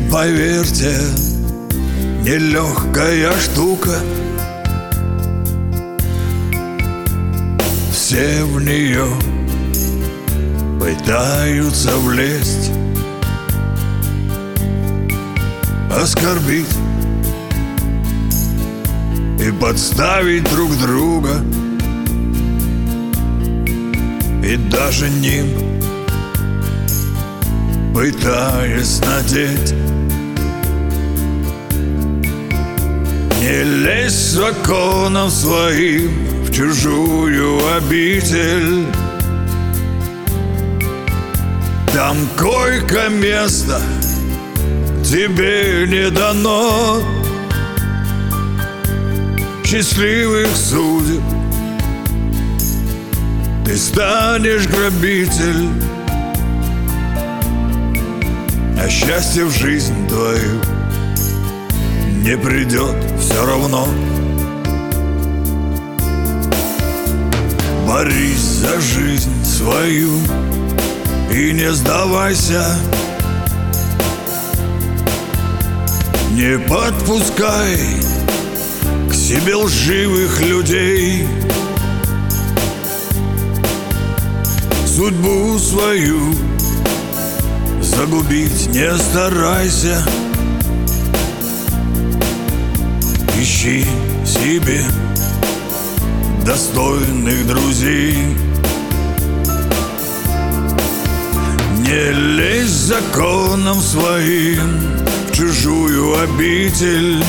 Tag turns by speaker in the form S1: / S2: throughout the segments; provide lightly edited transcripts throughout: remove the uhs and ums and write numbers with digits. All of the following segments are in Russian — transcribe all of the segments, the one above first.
S1: поверьте, нелегкая штука. Все в нее пытаются влезть, оскорбить и подставить друг друга, и даже нимб пытаясь надеть. Не лезь законом своим в чужую обитель. Там койко-место тебе не дано. Счастливых судеб ты станешь грабитель, а счастье в жизнь твою не придет все равно. Борись за жизнь свою и не сдавайся. Не подпускай к себе лживых людей. Судьбу свою загубить не старайся. Ищи себе достойных друзей. Не лезь законом своим в чужую обитель.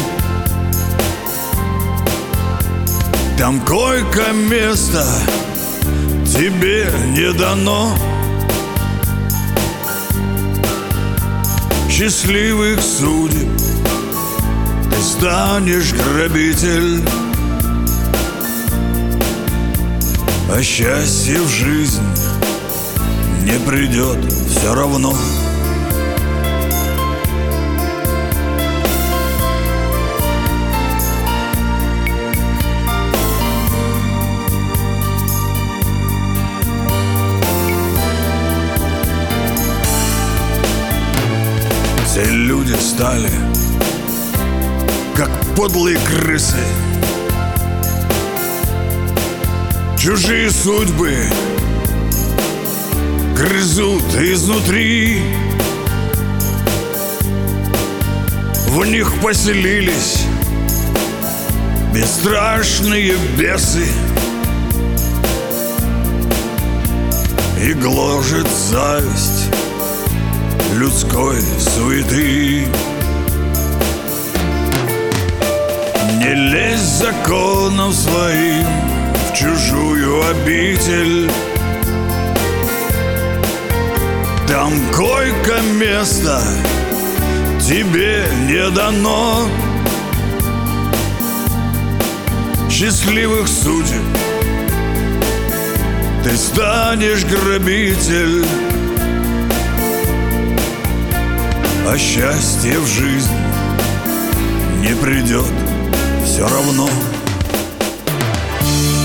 S1: Там койко-место тебе не дано. Счастливых судеб ты станешь грабитель, а счастье в жизнь не придет все равно. Все люди стали как подлые крысы. Чужие судьбы грызут изнутри. В них поселились бесстрашные бесы и гложет зависть людской суеты. Не лезь законом своим в чужую обитель. Там койко-место тебе не дано. Счастливых судеб ты станешь грабитель, а счастье в жизнь не придет все равно.